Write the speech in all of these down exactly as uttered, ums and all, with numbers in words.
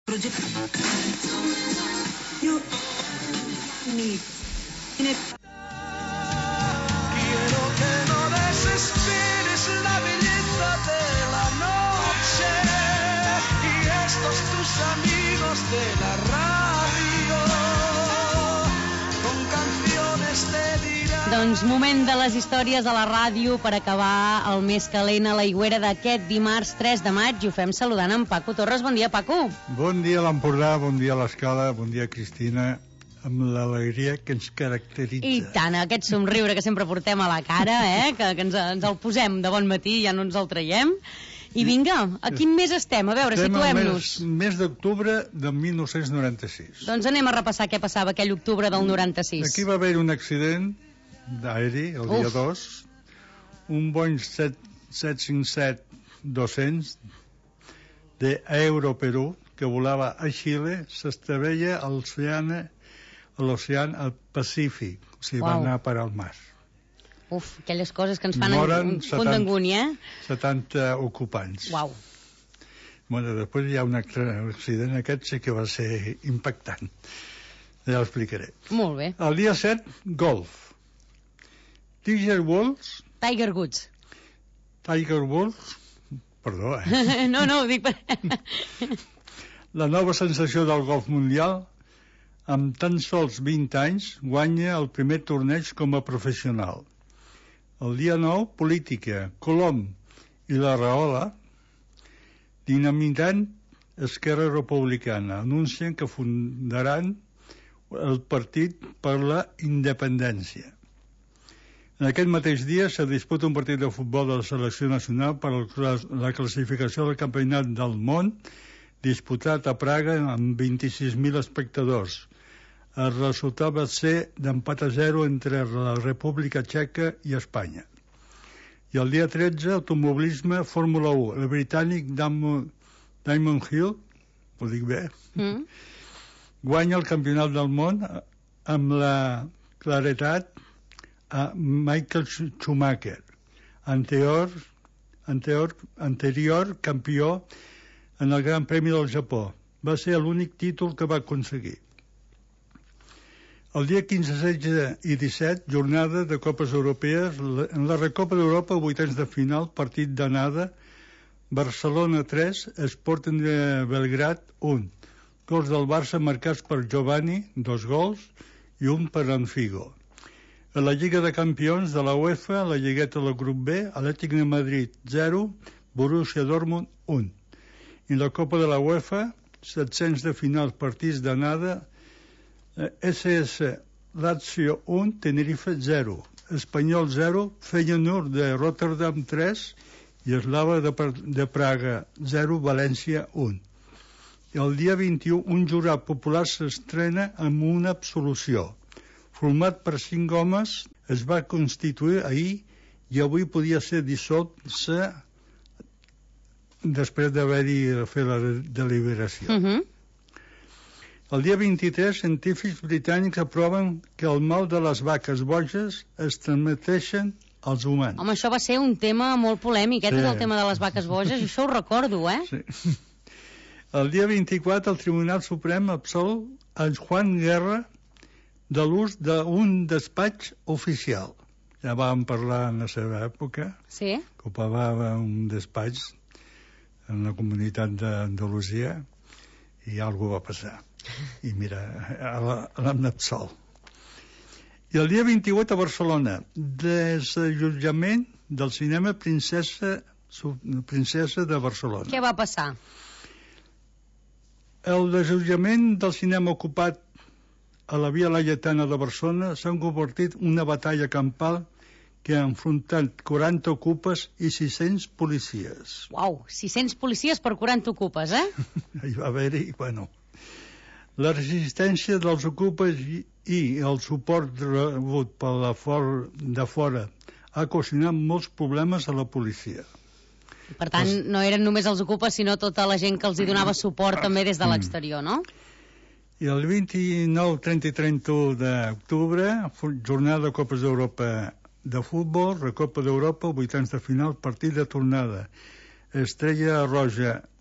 Quiero que no desesperes la belleza de la noche y estos tus amigos de la radio con canciones te dirán. Doncs moment de les històries a la ràdio per acabar el més calent a l'Aigüera d'aquest dimarts tres de maig, i ho fem saludant en Paco Torres. Bon dia, Paco. Bon dia a l'Empordà, bon dia a l'Escala, bon dia, Cristina, amb l'alegria que ens caracteritza. I tant, aquest somriure que sempre portem a la cara, eh? que, que ens, ens el posem de bon matí, ja no ens el traiem. I vinga, a quin mes estem? A veure, situem-nos. Estem al mes, mes d'octubre de mil nou-cents noranta-sis. Doncs anem a repassar què passava aquell octubre del noranta-sis. Aquí va haver un accident d'aeri, el dia dos, un Boeing set cinquanta-set dos-cents d'Aeroperú, que volava a Xile, s'estavella a l'oceà a l'oceà Pacífic, o sigui, va anar per al mar. Uf, aquelles coses que ens fan Moren un punt d'angúnia, eh? setanta ocupants. Uau. Bueno, després hi ha un altre accident, aquest sí que va ser impactant. Ja l'explicaré. Molt bé. El dia set, golf. Tiger Woods. Tiger Woods. Tiger Woods. Perdó, eh? no, no, ho dic per... La nova sensació del golf mundial, amb tan sols vint anys, guanya el primer torneig com a professional. El dia nou, política. Colom i la Rahola, dinamitant Esquerra Republicana, anuncien que fundaran el Partit per la Independència. En aquest mateix dia se disputa un partit de futbol de la selecció nacional per a la classificació del Campionat del Món, disputat a Praga amb vint-i-sis mil espectadors. El resultat va ser d'empat a zero entre la República Txeca i Espanya. I el dia tretze, automobilisme, Fórmula u. El britànic Damon Hill, ho dic bé, mm. guanya el Campionat del Món amb la claretat a Michael Schumacher, anterior, anterior, anterior campió en el Gran Premi del Japó. Va ser l'únic títol que va aconseguir. El dia quinze, setze i disset, jornada de Copes Europees. En la Recopa d'Europa, vuitens de final, partit d'anada, Barcelona tres, Sporting de Belgrad un. Gols del Barça marcats per Giovanni, dos gols, i un per en Figo. A la Lliga de Campions de la UEFA, la lligueta del grup B, Atlètic de Madrid zero, Borussia Dortmund un. I la Copa de la UEFA, set-cents de final, partits d'anada, S S Lazio un, Tenerife zero, Espanyol zero, Feyenoord de Rotterdam tres i Eslava de, de Praga zero, València un. I el dia vint-i-u, un jurat popular s'estrena amb una absolució. Format per cinc homes, es va constituir ahir i avui podia ser dissolt-se després d'haver-hi fet la deliberació. Uh-huh. El dia vint-i-tres, científics britànics aproven que el mal de les vaques boges es transmeteixen als humans. Home, això va ser un tema molt polèmic, eh? Sí. Tot el tema de les vaques boges, i això ho recordo, eh? Sí. El dia vint-i-quatre, el Tribunal Suprem absol a Juan Guerra de l'ús d'un despatx oficial. Ja vam parlar en la seva època, sí, que ocupava un despatx en la comunitat d'Andalusia i alguna va passar. I mira, l'han absolt. I el dia vint-i-vuit a Barcelona, desallotjament del cinema Princesa, Princesa de Barcelona. Què va passar? El desallotjament del cinema ocupat a la Via Laietana de Barcelona s'ha convertit en una batalla campal que ha enfrontat quaranta ocupes i sis-cents policies. Uau, sis-cents policies per quaranta ocupes, eh? Hi va haver-hi, bueno... La resistència dels ocupes i, i el suport rebut per la for, de fora ha ocasionat molts problemes a la policia. Per tant, els... no eren només els ocupes, sinó tota la gent que els hi donava suport també des de l'exterior, no? I el vint-i-nou, trenta i trenta-u d'octubre, jornada de Copes d'Europa de futbol, Recopa d'Europa, vuitens de final, partit de tornada. Estrella Roja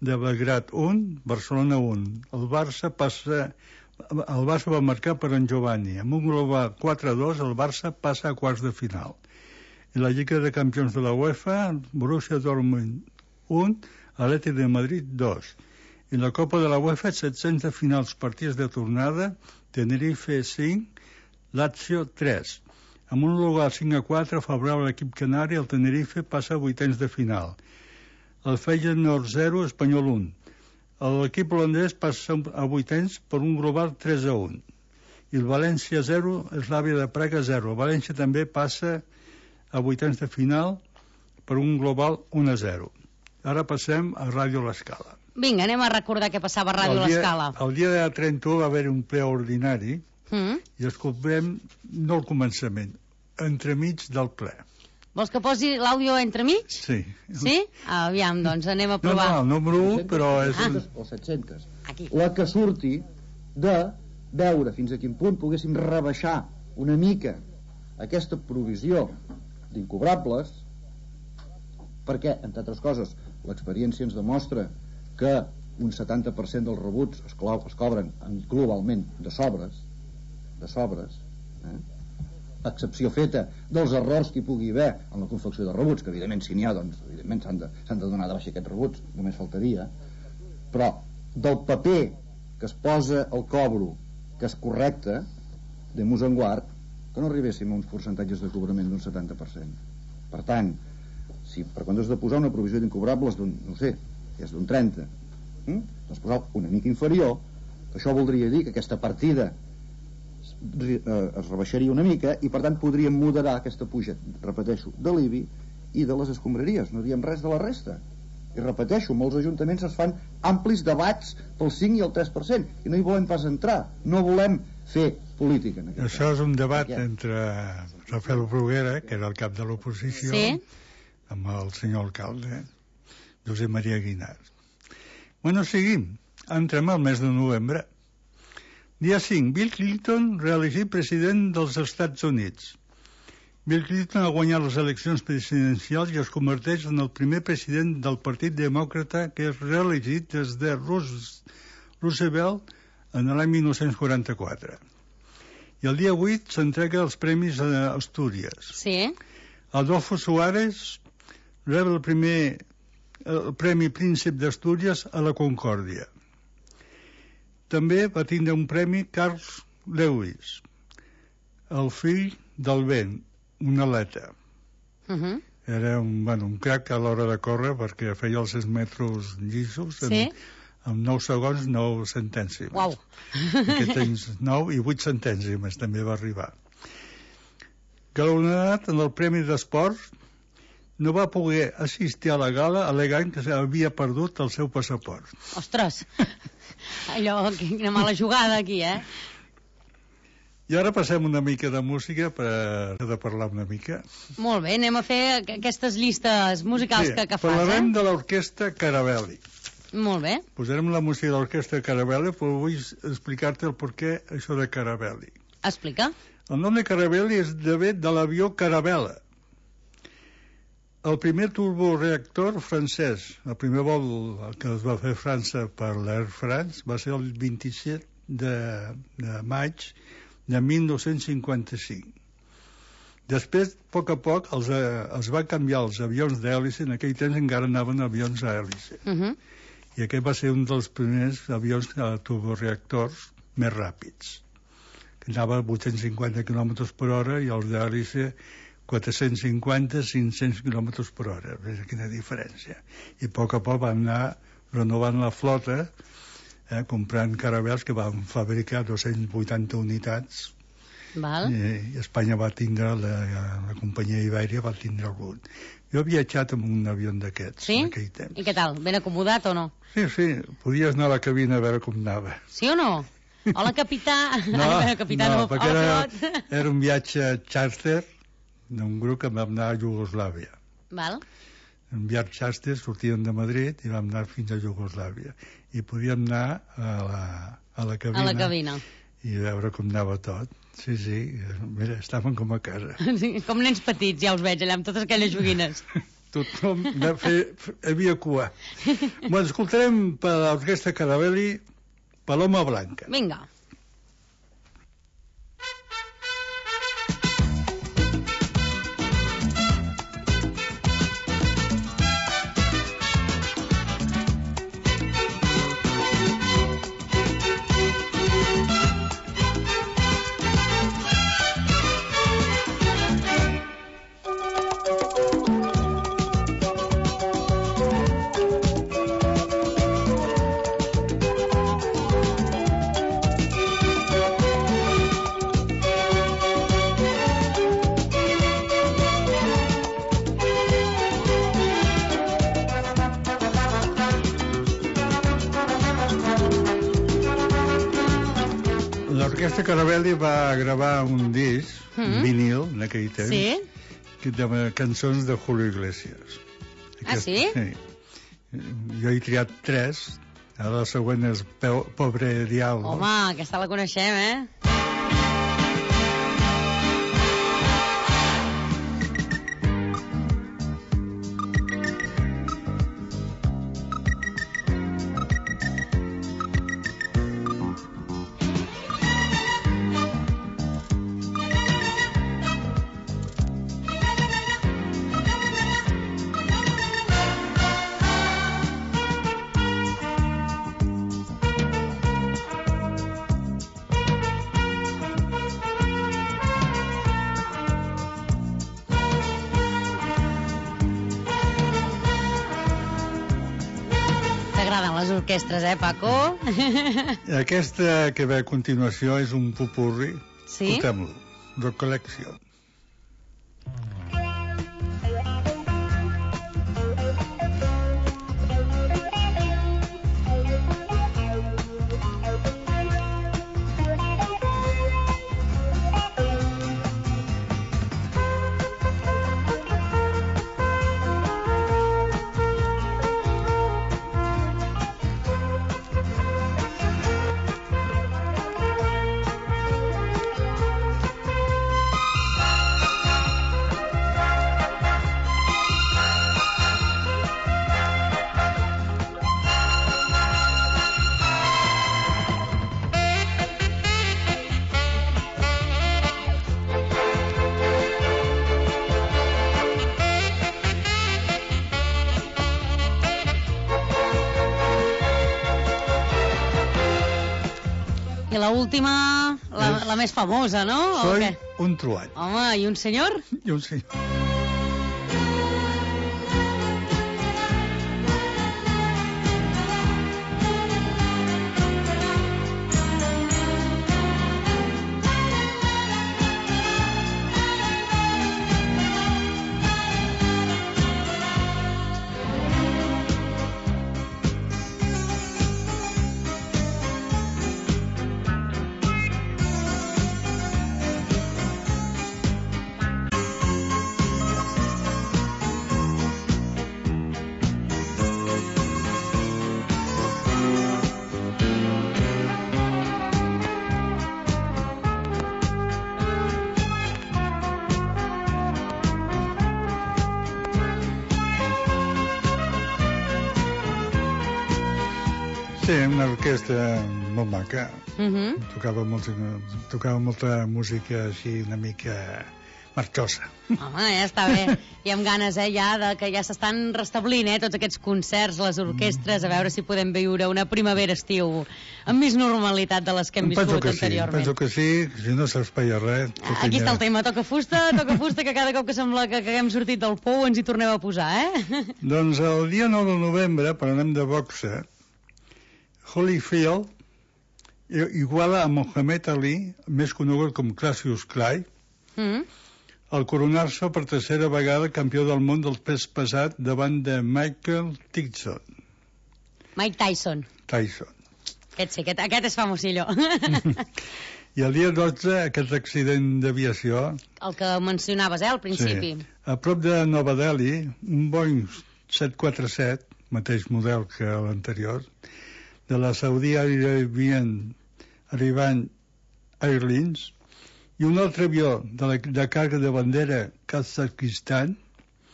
de Belgrad un, Barcelona un. El Barça passa... El Barça va marcar per en Giovanni. Amb un global quatre a dos, el Barça passa a quarts de final. I la Lliga de Campions de la UEFA, Borussia Dortmund un, Atlètic de Madrid dos. I la Copa de la UEFA, set-cents de finals partits de tornada, Tenerife cinc, Lazio tres. Amb un global cinc a quatre favorable a l'equip canari, el Tenerife passa a vuitens de final. El Feyenoord zero, Espanyol un. L'equip holandès passa a vuitens per un global tres a un. I el València zero, Eslàvia de Praga zero. València també passa a vuitens de final per un global un a zero. Ara passem a Ràdio L'Escala. Vinga, anem a recordar què passava a Ràdio L'Escala. El dia de trenta-u va haver un ple ordinari mm. i escoltem, no al començament, entremig del ple. Vols que posi l'àudio entremig? Sí. Sí? Aviam, doncs anem a provar. No, no, el número un, però és... Ah. O set-cents. Aquí. La que surti de veure fins a quin punt poguéssim rebaixar una mica aquesta provisió d'incobrables, perquè, entre altres coses, l'experiència ens demostra que un setanta per cent dels rebuts es, es cobren globalment de sobres, de sobres, eh? excepció feta dels errors que hi pugui haver en la confecció de rebuts, que evidentment si n'hi ha, doncs evidentment s'han de, s'han de donar de baixa aquests rebuts, només faltaria, però del paper que es posa al cobro, que és correcte, de mus en guard, que no arribéssim a uns percentatges de cobrament d'un setanta per cent. Per tant, si per quan has de posar una provisió d'incobrables d'un, no sé, que és d'un trenta, hm? doncs posar una mica inferior, això voldria dir que aquesta partida es rebaixaria una mica i per tant podríem moderar aquesta puja, repeteixo, de l'I B I i de les escombraries, no diem res de la resta. I repeteixo, molts ajuntaments es fan amplis debats pel cinc i el tres per cent i no hi volem pas entrar, no volem fer política en aquest Això és un debat aquest. entre Rafael Bruguera, que era el cap de l'oposició, sí? amb el senyor alcalde Josep Maria Guinart. Bueno, seguim, entrem al mes de novembre. Dia cinc, Bill Clinton reelegit president dels Estats Units. Bill Clinton ha guanyat les eleccions presidencials i es converteix en el primer president del Partit Demòcrata que és reelegit des de Roosevelt en l'any mil nou-cents quaranta-quatre. I el dia vuit s'entrega els premis a Astúries. Sí. Adolfo Suárez rep el primer el Premi Príncep d'Astúries a la Concòrdia. També va tindre un premi Carl Lewis, el fill del vent, un atleta. Uh -huh. Era un, bueno, un crac a l'hora de córrer perquè feia els sis metres llisos en, sí? en nou segons, nou centènsimes. Uau! Aquest anys nou i vuit centènsimes també va arribar. Galardonat en el Premi d'Esport, no va poder assistir a la gala al·legant que havia perdut el seu passaport. Ostres! Allò, quina mala jugada aquí, eh? I ara passem una mica de música per de parlar una mica. Molt bé, anem a fer aquestes llistes musicals sí, que, que fas, parlarem eh? de l'orquestra Caravelli. Molt bé. Posarem la música de l'orquestra Caravelli, però vull explicar-te el porquè això de Caravelli. Explica. El nom de Caravelli és de de l'avió Caravella. El primer turboreactor francès, el primer vol que es va fer a França per l'Air France, va ser el vint-i-set de, de maig de mil nou-cents cinquanta-cinc. Després, a poc a poc, els, els va canviar els avions d'hèlice, en aquell temps encara anaven avions a hèlice. Uh -huh. I aquest va ser un dels primers avions a turboreactors més ràpids, que anava a vuit-cents cinquanta quilòmetres per hora i els d'hèlice quatre-cents cinquanta a cinc-cents quilòmetres per hora. Veus quina diferència. I a poc a poc van anar renovant la flota, eh, comprant Caravels que van fabricar dos-cents vuitanta unitats. Val. I, i Espanya va tindre, la, la companyia Ibèria va tindre algun. Jo he viatjat amb un avió d'aquests sí? en aquell temps. I què tal? Ben acomodat o no? Sí, sí, podies anar a la cabina a veure com anava. Sí o no? Hola, capità. No, Ai, capità, no, no, perquè hola, era, era un viatge charter d'un grup que vam anar a Iugoslàvia. Val. En viatge charter sortíem de Madrid i vam anar fins a Iugoslàvia. I podíem anar a la, a la cabina. A la cabina. I veure com anava tot. Sí, sí, mira, estàvem com a casa. Sí, com nens petits, ja us veig allà amb totes aquelles joguines. tothom va fer, havia cua. Bueno, escoltarem per l'orquestra Caravelli Paloma Blanca. Vinga. L'orquestra Caravelli va gravar un disc, mm -hmm. vinil, en aquell temps, sí? de cançons de Julio Iglesias. Aquest, ah, sí? Sí. Jo he triat tres, ara la següent és Pobre Diablo. Home, aquesta la coneixem, eh? T'agraden les orquestres, eh, Paco? Aquesta que ve a continuació és un popurri. Sí? Escoltem-lo. Recollection. I l'última, la, és... la més famosa, no? Soy un truall. Home, i un senyor? I un senyor. Sí, una orquestra molt maca. Uh -huh. Tocava, molt, tocava molta música així una mica marxosa. Home, ja està bé. I amb ganes, eh, ja, de que ja s'estan restablint, eh, tots aquests concerts, les orquestres, a veure si podem viure una primavera-estiu amb més normalitat de les que hem penso viscut que anteriorment. Sí, penso que sí, si no s'espaia res... Aquí està el tema, toca fusta, toca fusta, que cada cop que sembla que, que haguem sortit del pou ens hi tornem a posar, eh? Doncs el dia nou de novembre, parlem de boxa, Holyfield iguala a Mohamed Ali, més conegut com Cassius Clay, Mm. al coronar-se per tercera vegada campió del món del pes pesat davant de Michael Tyson. Mike Tyson. Tyson. Aquest sí, aquest, aquest és famosillo. I el dia dotze, aquest accident d'aviació... El que mencionaves, eh, al principi. Sí. A prop de Nova Delhi, un Boeing set quatre set, mateix model que l'anterior, de la Saudi Arabian arribant Airlines, i un altre avió de, la, de càrrega de bandera Kazakhstan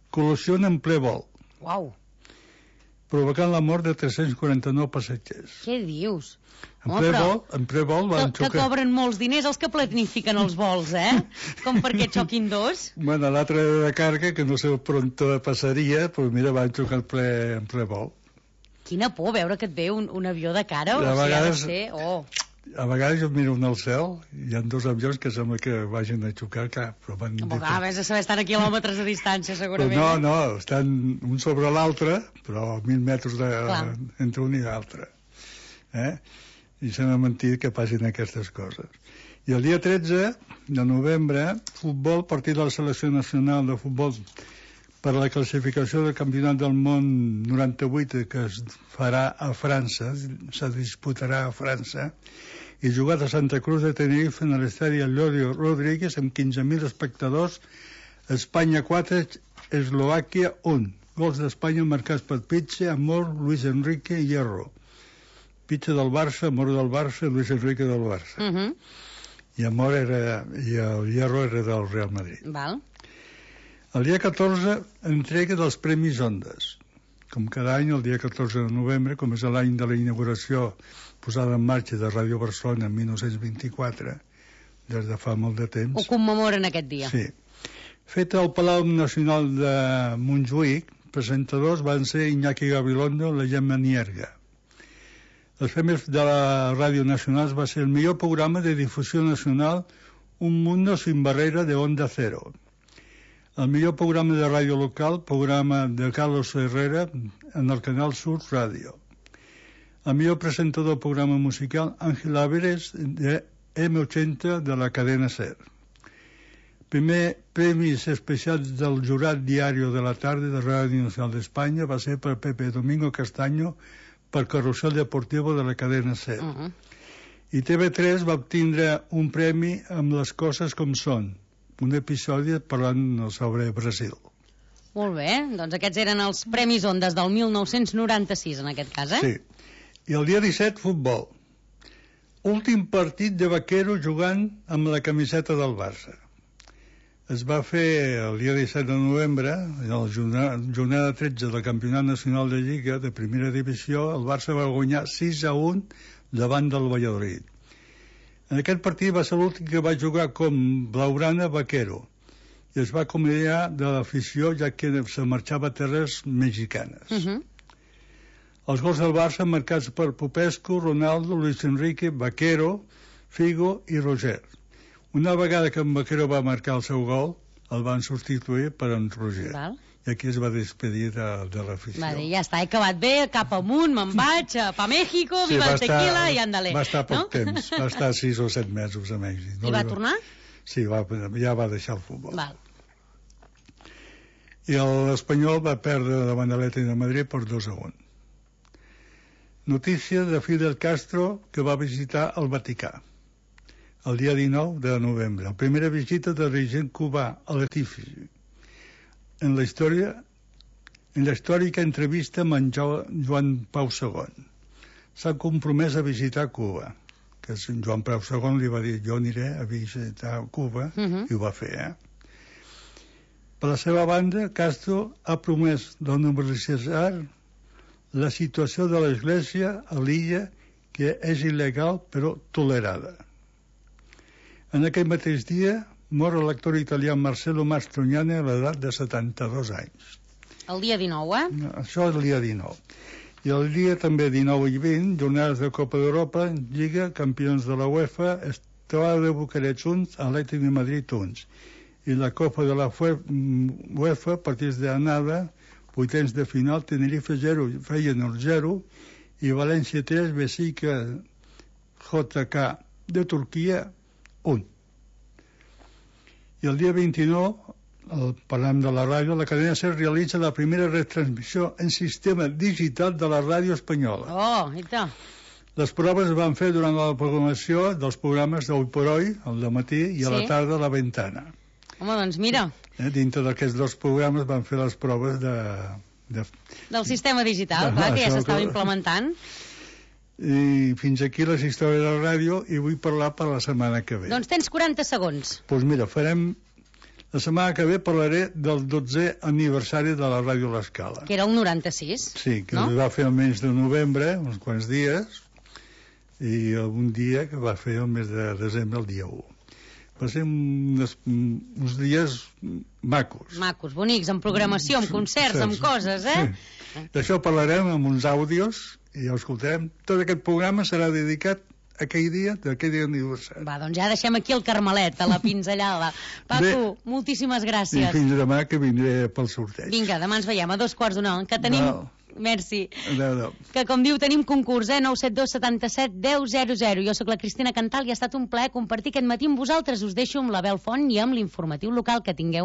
col·lisió en ple vol, Uau, provocant la mort de tres-cents quaranta-nou passatgers. què dius? En Home, ple però vol, en ple vol van que, que xocar... cobren molts diners els que planifiquen els vols, eh? Com perquè xoquin dos. Bueno, l'altre de carga, que no sé on passaria, però mira, van xocar en ple, en ple vol. Quina por veure que et ve un, un avió de cara. A O sigui, vegades- ha de ser... Oh. A vegades jo miro al cel, hi ha dos avions que sembla que vagin a xocar, clar, però van... A vés a saber, estan a quilòmetres de distància, Però segurament. no, eh? no, estan un sobre l'altre, però a mil metres de, Clar. entre un i l'altre. Eh? I s'han mentit que passin aquestes coses. I el dia tretze de novembre, futbol, partit de la selecció nacional de futbol per a la classificació del Campionat del Món noranta-vuit que es farà a França, se disputarà a França, i jugat a Santa Cruz de Tenerife en l'estadi Eliodio Rodríguez amb quinze mil espectadors, Espanya quatre, Eslovàquia un. Gols d'Espanya marcats per Pitxe, Amor, Luis Enrique i Hierro. Pitxe del Barça, Amor del Barça, Luis Enrique del Barça. Uh -huh. I Amor era, i el Hierro era del Real Madrid. Val. El dia catorze, entrega dels Premis Ondes. Com cada any, el dia catorze de novembre, com és l'any de la inauguració posada en marxa de Ràdio Barcelona en dinou vint-i-quatre, des de fa molt de temps. Ho commemoren aquest dia. Sí. Feta al Palau Nacional de Montjuïc, presentadors van ser Iñaki Gabilondo i la Gemma Nierga. Els premis de la Ràdio Nacional va ser el millor programa de difusió nacional Un Mundo Sin Barrera de Onda Cero. El millor programa de ràdio local, programa de Carlos Herrera en el Canal Sur Ràdio. El millor presentador del programa musical, Ángel Áveres, de eme ochenta de la cadena SER. Primer premis especials del jurat diario de la tarda de Ràdio Nacional d'Espanya va ser per Pepe Domingo Castaño per Carrusel Deportivo de la cadena SER. Uh -huh. I T V tres va obtindre un premi amb Les coses com són, un episodi parlant sobre Brasil. Molt bé, doncs aquests eren els Premis Ondes del mil nou-cents noranta-sis, en aquest cas, eh? Sí. I el dia disset, futbol. Últim partit de Vaquero jugant amb la camiseta del Barça. Es va fer el dia disset de novembre, en la jornada, jornada tretze del Campionat Nacional de Lliga de Primera Divisió, el Barça va guanyar sis a un davant del Valladolid. En aquest partit va ser l'últim que va jugar com blaugrana Vaquero i es va acomiadar de l'afició ja que se marxava a terres mexicanes. Uh -huh. Els gols del Barça marcats per Popescu, Ronaldo, Luis Enrique, Vaquero, Figo i Roger. Una vegada que en Vaquero va marcar el seu gol, el van substituir per en Roger. Val. I aquí es va despedir de, de l'afició. Va dir, ja està, he acabat bé, cap amunt, me'n vaig, a pa México, Sí, viva va el estar- tequila i ándale. Va estar poc no? temps, va estar sis o set mesos a Mèxic. I va li tornar? Sí, va, ja va deixar el futbol. Val. I l'Espanyol va perdre davant de l'Atlètic de Madrid per dos a un. Notícia de Fidel Castro que va visitar el Vaticà el dia dinou de novembre. La primera visita del dirigent cubà a l'Etífisi. En la història en la històrica entrevista amb en Jo- Joan Pau segon. S'ha compromès a visitar Cuba. Que en Joan Pau segon li va dir jo aniré a visitar Cuba Uh -huh. i ho va fer, eh? Per la seva banda, Castro ha promès d'universalitzar la situació de l'Església a l'illa que és il·legal però tolerada. En aquell mateix dia mor l'actor italià Marcello Mastroianni a l'edat de setanta-dos anys. El dia dinou, eh? Això és el dia dinou. I el dia també dinou i vint, jornades de Copa d'Europa, Lliga, campions de la UEFA, Estelada de Bucarest uns, Atlètic de Madrid uns. I la Copa de la UEFA, partits d'anada, vuitens de final, Tenerife zero, Feyenoord zero, i València tres, Besica J K de Turquia un. I el dia vint-i-nou, el, parlant de la ràdio, la cadena SER realitza la primera retransmissió en sistema digital de la ràdio espanyola. Oh, i tant. Les proves es van fer durant la programació dels programes d'Hoy por Hoy, al dematí, i a Sí. la tarda a la Ventana. Home, doncs mira, Eh, dintre d'aquests dos programes van fer les proves de... de del sistema digital, Ah, clar, que ja això s'estava que- implementant. I fins aquí les històries de la ràdio i vull parlar per la setmana que ve. Doncs tens quaranta segons. Doncs mira, farem La setmana que ve parlaré del dotzè aniversari de la Ràdio L'Escala. Que era el noranta-sis, Sí, que no? es va fer el mes de novembre, uns quants dies, i un dia que va fer el mes de desembre, el dia u. Va ser uns, uns dies macos. Macos, bonics, amb programació, amb concerts, amb coses, eh? Sí. D'això parlarem amb uns àudios i ja ho escoltarem. Tot aquest programa serà dedicat a aquell dia, d'aquell dia d'aniversari. Va, doncs ja deixem aquí el Carmelet, a la pinzellada. Paco, Bé. moltíssimes I gràcies. fins demà, que vindré pel sorteig. Vinga, demà ens veiem a dos quarts d'una, que tenim... Val. Merci. Adéu, adéu. Que, com diu, tenim concurs, eh? nou set dos setanta-set deu zero zero. Jo sóc la Cristina Cantal i ha estat un plaer compartir aquest matí amb vosaltres. Us deixo amb la Bel Font i amb l'informatiu local. Que tingueu